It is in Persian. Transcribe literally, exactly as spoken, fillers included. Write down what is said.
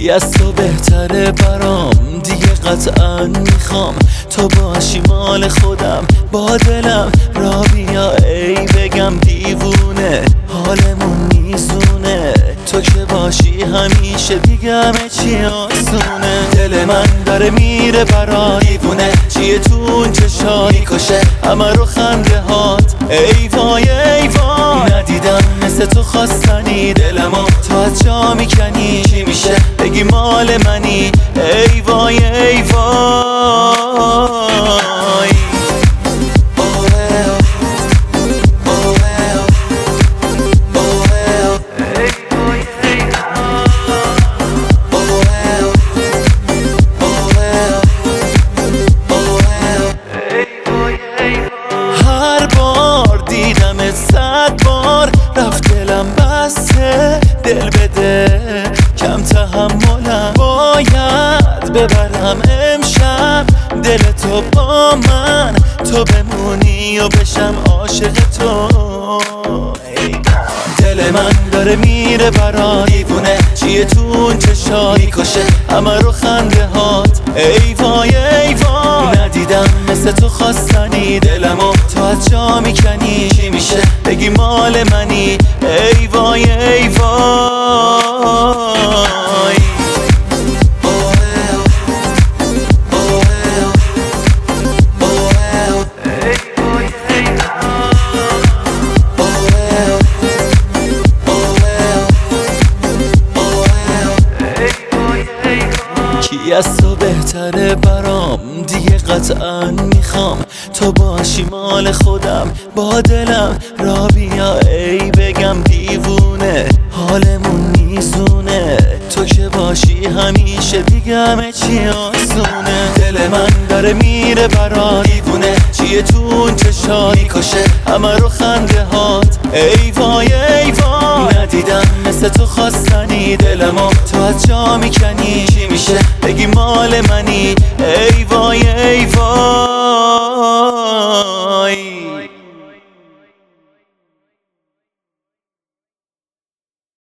کی از تو بهتره برام دیگه قطعا میخوام تو باشی مال خودم با دلم را بیا ای بگم دیوونه حالمون میزونه تو که باشی همیشه دیگه همه چی آسونه دل من داره میره برا دیوونه چیه تو اون چشات میکشه همه رو خنده هات ای وای ای وای ندیدم مثل تو خواستنی دلمو تو از جا میکنی چی میشه بگی مال منی ای وای ای وای صد بار رفت دلم بسته دل بده کم تحملم باید ببرم امشب دل تو با من تو بمونی و بشم عاشق تو دل من داره میره برا دیوونه چیه تو اون چشات میکشه همه رو خنده هات ای وای ای وای ندیدم مثل تو خواستنی دلمو تو از جا میکنی چی میشه بگی مال منی ای وای ای وای کی از تو بهتره برام دیگه قطعا میخوام تو باشی مال خودم با دلم را بیا ای بگم دیوونه حالمون میزونه تو که باشی همیشه دیگه همه چی آسونه دل من داره میره برا دیوونه چیه تو اون چشات میکشه همه رو خنده هات ای وای ای وای ندیدم مثل تو خواستنی دلمو تو از جا میکنی چی میشه بگی مال منی ای وای